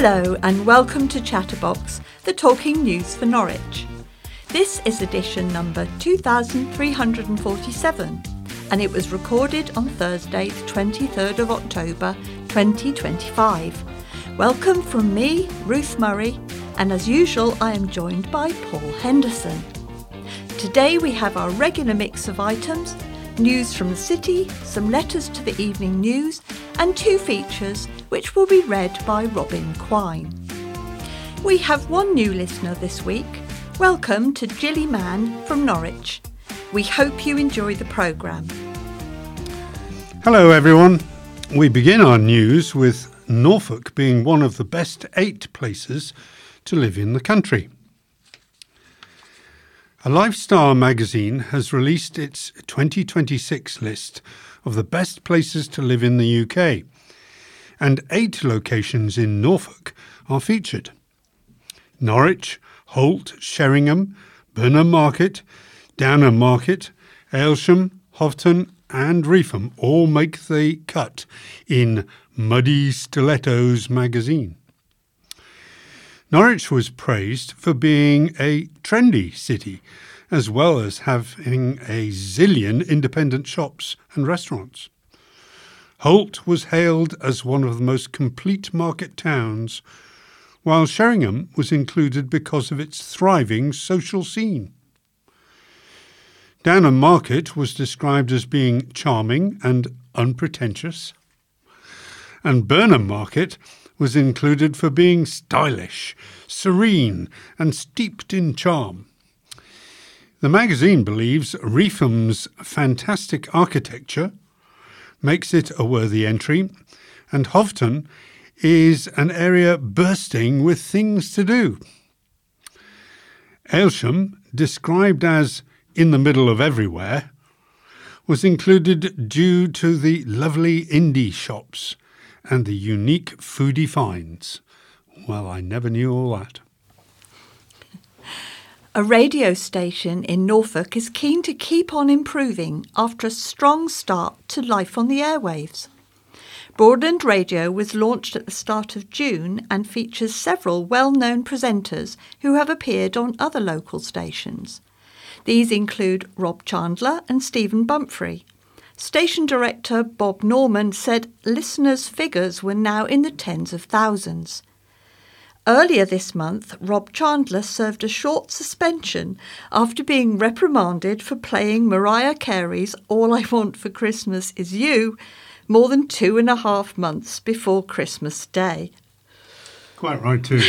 Hello and welcome to Chatterbox, the talking news for Norwich. This is edition number 2347 and it was recorded on Thursday the 23rd of October 2025. Welcome from me, Ruth Murray, and as usual I am joined by Paul Henderson. Today we have our regular mix of items, news from the city, some letters to the evening news and two features which will be read by Robin Quine. We have one new listener this week. Welcome to Gilly Mann from Norwich. We hope you enjoy the programme. Hello everyone. We begin our news with Norfolk being one of the best 8 places to live in the country. A Lifestyle magazine has released its 2026 list of the best places to live in the UK, and 8 locations in Norfolk are featured. Norwich, Holt, Sheringham, Burnham Market, Downham Market, Aylsham, Houghton and Reetham all make the cut in Muddy Stilettos magazine. Norwich was praised for being a trendy city, as well as having a zillion independent shops and restaurants. Holt was hailed as one of the most complete market towns, while Sheringham was included because of its thriving social scene. Downham Market was described as being charming and unpretentious, and Burnham Market was included for being stylish, serene and steeped in charm. The magazine believes Reetham's fantastic architecture makes it a worthy entry, and Houghton is an area bursting with things to do. Aylsham, described as in the middle of everywhere, was included due to the lovely indie shops and the unique foodie finds. Well, I never knew all that. A radio station in Norfolk is keen to keep on improving after a strong start to life on the airwaves. Broadland Radio was launched at the start of June and features several well-known presenters who have appeared on other local stations. These include Rob Chandler and Stephen Bumphrey. Station director Bob Norman said listeners' figures were now in the tens of thousands. Earlier this month, Rob Chandler served a short suspension after being reprimanded for playing Mariah Carey's All I Want for Christmas Is You more than 2.5 months before Christmas Day. Quite right too.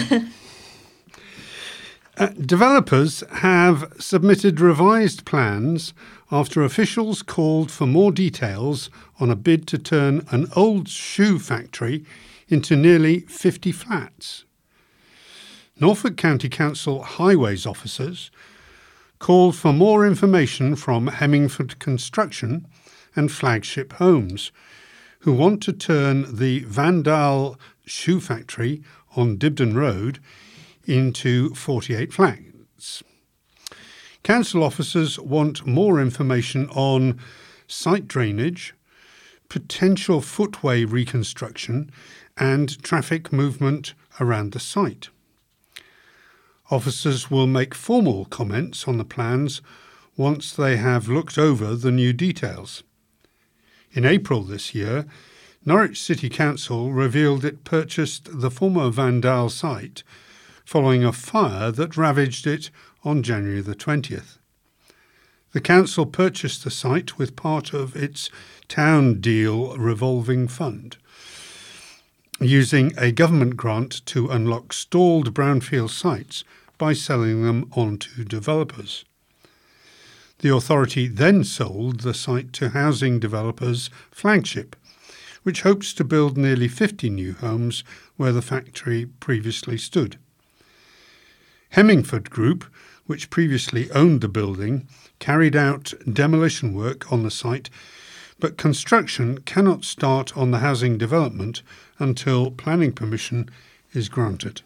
Developers have submitted revised plans after officials called for more details on a bid to turn an old shoe factory into nearly 50 flats. Norfolk County Council highways officers called for more information from Hemmingford Construction and Flagship Homes, who want to turn the Vandal shoe factory on Dibden Road into 48 flats. Council officers want more information on site drainage, potential footway reconstruction and traffic movement around the site. Officers will make formal comments on the plans once they have looked over the new details. In April this year, Norwich City Council revealed it purchased the former Vandal site following a fire that ravaged it on January the 20th. The council purchased the site with part of its Town Deal revolving fund, using a government grant to unlock stalled brownfield sites by selling them on to developers. The authority then sold the site to housing developers Flagship, which hopes to build nearly 50 new homes where the factory previously stood. Hemmingford Group, which previously owned the building, carried out demolition work on the site, but construction cannot start on the housing development until planning permission is granted.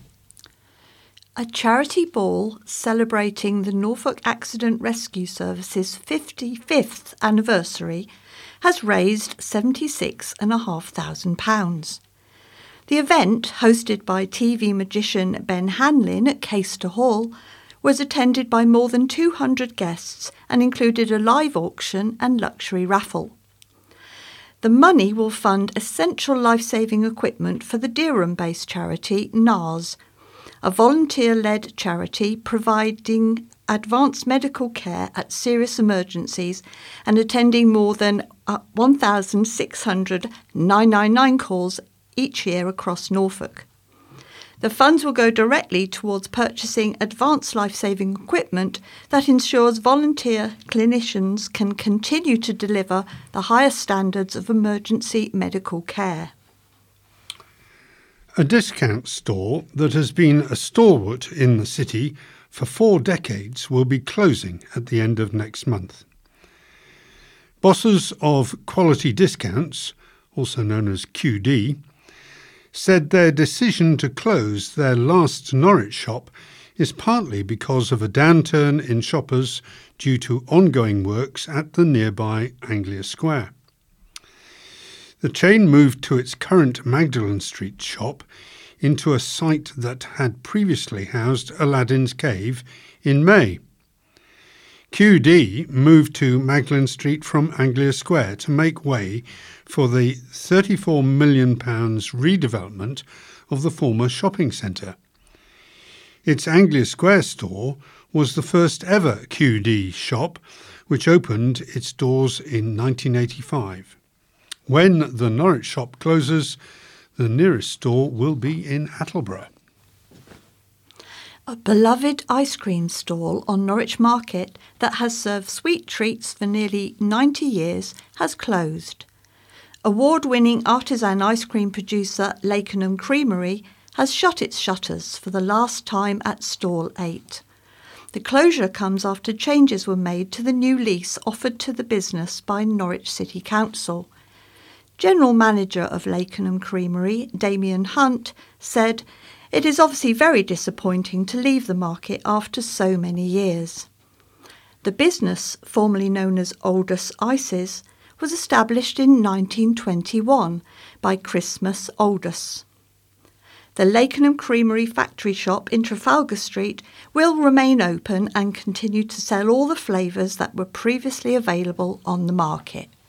A charity ball celebrating the Norfolk Accident Rescue Service's 55th anniversary has raised £76,500. The event, hosted by TV magician Ben Hanlin at Caister Hall, was attended by more than 200 guests and included a live auction and luxury raffle. The money will fund essential life-saving equipment for the Dereham-based charity NARS, a volunteer-led charity providing advanced medical care at serious emergencies and attending more than 1,600 999 calls each year across Norfolk. The funds will go directly towards purchasing advanced life-saving equipment that ensures volunteer clinicians can continue to deliver the highest standards of emergency medical care. A discount store that has been a stalwart in the city for 4 decades will be closing at the end of next month. Bosses of Quality Discounts, also known as QD, said their decision to close their last Norwich shop is partly because of a downturn in shoppers due to ongoing works at the nearby Anglia Square. The chain moved to its current Magdalen Street shop into a site that had previously housed Aladdin's Cave in May. QD moved to Magdalen Street from Anglia Square to make way for the £34 million redevelopment of the former shopping centre. Its Anglia Square store was the first ever QD shop, which opened its doors in 1985. When the Norwich shop closes, the nearest store will be in Attleborough. A beloved ice cream stall on Norwich Market that has served sweet treats for nearly 90 years has closed. Award-winning artisan ice cream producer Lakenham Creamery has shut its shutters for the last time at Stall 8. The closure comes after changes were made to the new lease offered to the business by Norwich City Council. General Manager of Lakenham Creamery, Damien Hunt, said, "It is obviously very disappointing to leave the market after so many years." The business, formerly known as Aldous Ices, was established in 1921 by Christmas Aldous. The Lakenham Creamery factory shop in Trafalgar Street will remain open and continue to sell all the flavours that were previously available on the market.